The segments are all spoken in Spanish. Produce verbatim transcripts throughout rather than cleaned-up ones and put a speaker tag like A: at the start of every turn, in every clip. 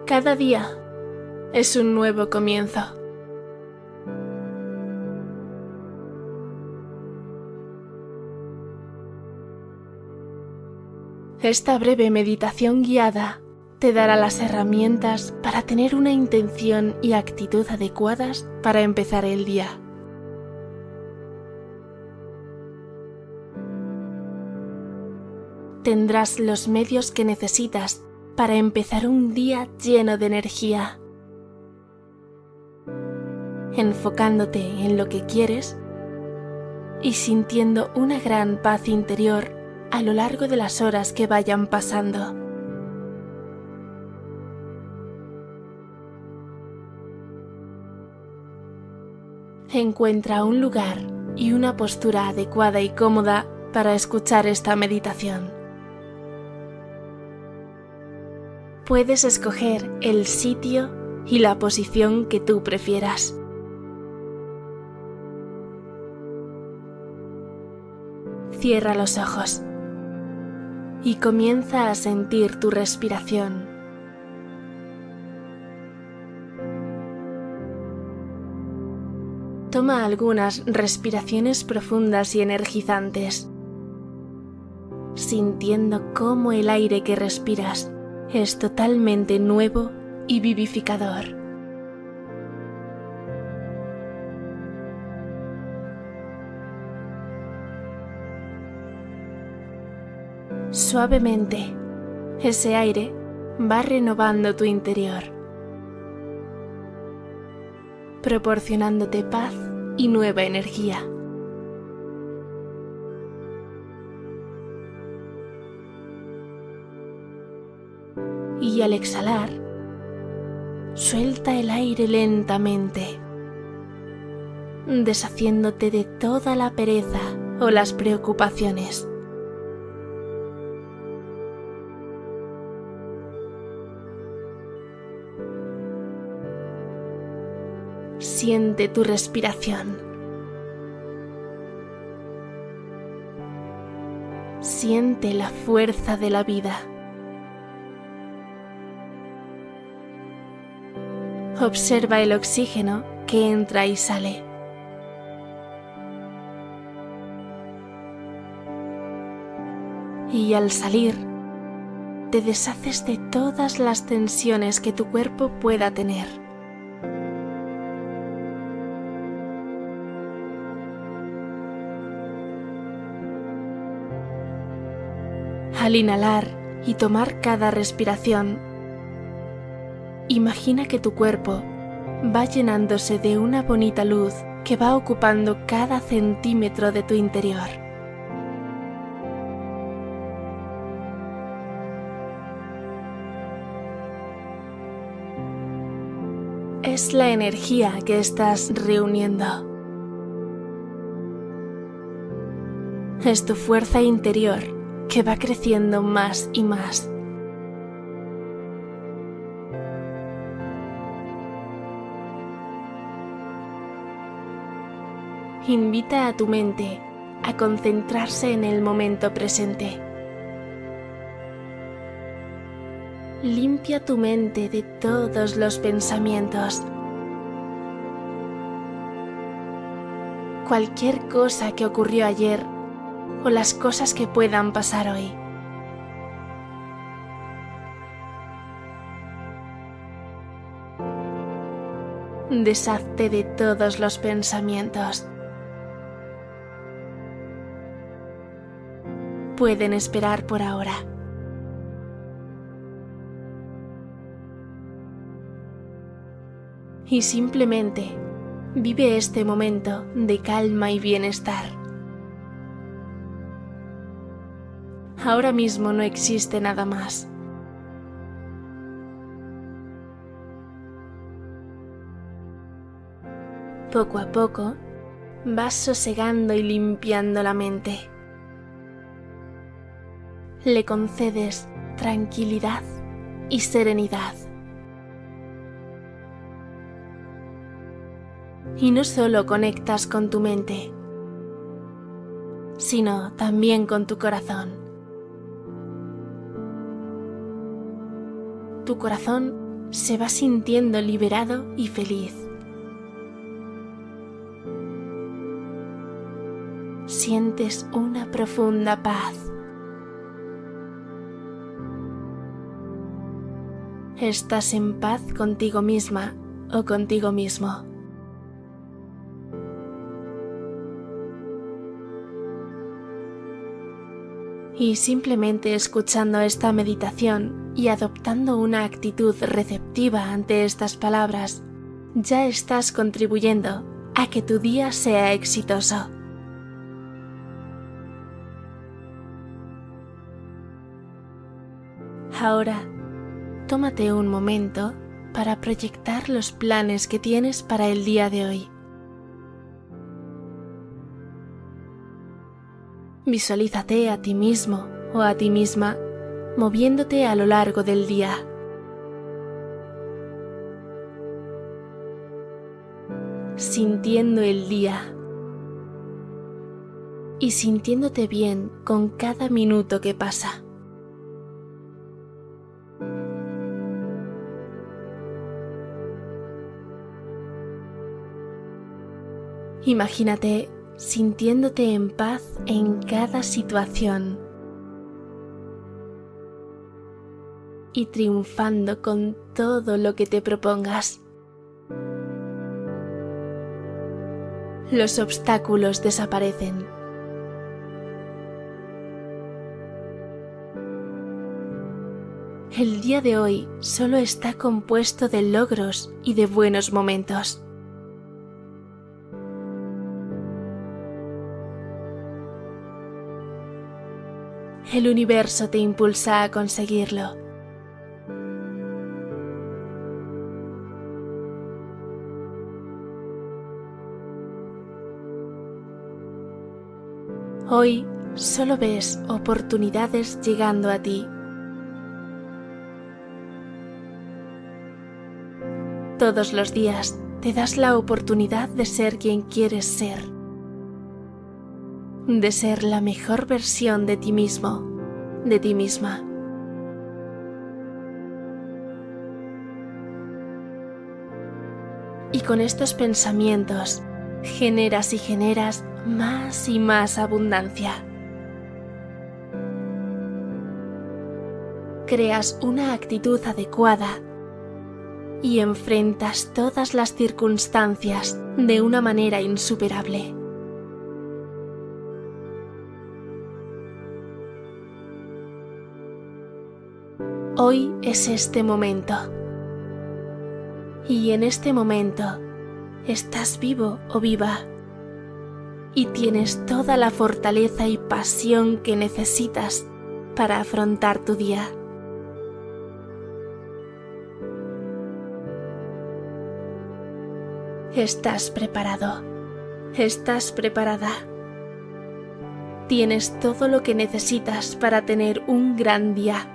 A: Cada día es un nuevo comienzo. Esta breve meditación guiada te dará las herramientas para tener una intención y actitud adecuadas para empezar el día. Tendrás los medios que necesitas para empezar un día lleno de energía, enfocándote en lo que quieres y sintiendo una gran paz interior a lo largo de las horas que vayan pasando. Encuentra un lugar y una postura adecuada y cómoda para escuchar esta meditación. Puedes escoger el sitio y la posición que tú prefieras. Cierra los ojos y comienza a sentir tu respiración. Toma algunas respiraciones profundas y energizantes, sintiendo cómo el aire que respiras es totalmente nuevo y vivificador. Suavemente, ese aire va renovando tu interior, proporcionándote paz y nueva energía. Y al exhalar, suelta el aire lentamente, deshaciéndote de toda la pereza o las preocupaciones. Siente tu respiración. Siente la fuerza de la vida. Observa el oxígeno que entra y sale. Y al salir, te deshaces de todas las tensiones que tu cuerpo pueda tener. Al inhalar y tomar cada respiración, imagina que tu cuerpo va llenándose de una bonita luz que va ocupando cada centímetro de tu interior. Es la energía que estás reuniendo. Es tu fuerza interior que va creciendo más y más. Invita a tu mente a concentrarse en el momento presente. Limpia tu mente de todos los pensamientos. Cualquier cosa que ocurrió ayer o las cosas que puedan pasar hoy. Deshazte de todos los pensamientos. Pueden esperar por ahora. Y simplemente vive este momento de calma y bienestar. Ahora mismo no existe nada más. Poco a poco vas sosegando y limpiando la mente. Le concedes tranquilidad y serenidad. Y no solo conectas con tu mente, sino también con tu corazón. Tu corazón se va sintiendo liberado y feliz. Sientes una profunda paz. Estás en paz contigo misma o contigo mismo. Y simplemente escuchando esta meditación y adoptando una actitud receptiva ante estas palabras, ya estás contribuyendo a que tu día sea exitoso. Ahora, tómate un momento para proyectar los planes que tienes para el día de hoy. Visualízate a ti mismo o a ti misma moviéndote a lo largo del día. Sintiendo el día y sintiéndote bien con cada minuto que pasa. Imagínate sintiéndote en paz en cada situación y triunfando con todo lo que te propongas. Los obstáculos desaparecen. El día de hoy solo está compuesto de logros y de buenos momentos. El universo te impulsa a conseguirlo. Hoy solo ves oportunidades llegando a ti. Todos los días te das la oportunidad de ser quien quieres ser. De ser la mejor versión de ti mismo, de ti misma. Y con estos pensamientos generas y generas más y más abundancia. Creas una actitud adecuada y enfrentas todas las circunstancias de una manera insuperable. Hoy es este momento. Y en este momento estás vivo o viva y tienes toda la fortaleza y pasión que necesitas para afrontar tu día. Estás preparado. Estás preparada. Tienes todo lo que necesitas para tener un gran día.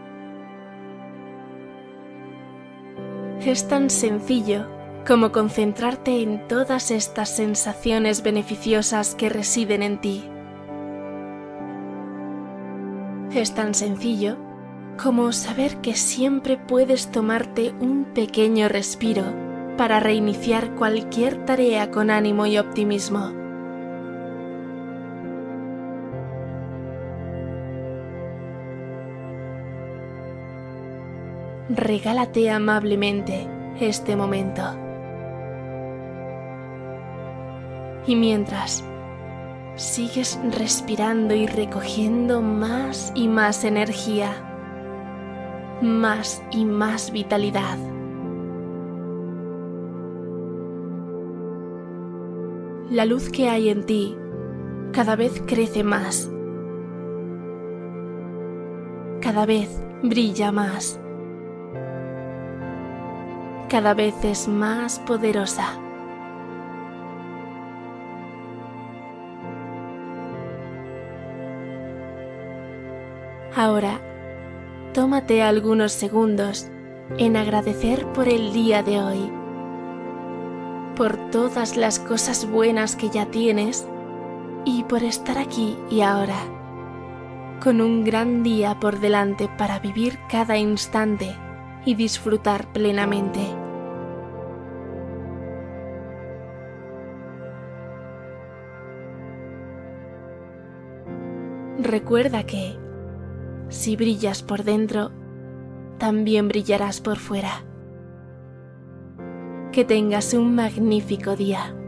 A: Es tan sencillo como concentrarte en todas estas sensaciones beneficiosas que residen en ti. Es tan sencillo como saber que siempre puedes tomarte un pequeño respiro para reiniciar cualquier tarea con ánimo y optimismo. Regálate amablemente este momento. Y mientras sigues respirando y recogiendo más y más energía, más y más vitalidad. La luz que hay en ti cada vez crece más. Cada vez brilla más. Cada vez es más poderosa. Ahora, tómate algunos segundos en agradecer por el día de hoy, por todas las cosas buenas que ya tienes y por estar aquí y ahora, con un gran día por delante para vivir cada instante y disfrutar plenamente. Recuerda que, si brillas por dentro, también brillarás por fuera. Que tengas un magnífico día.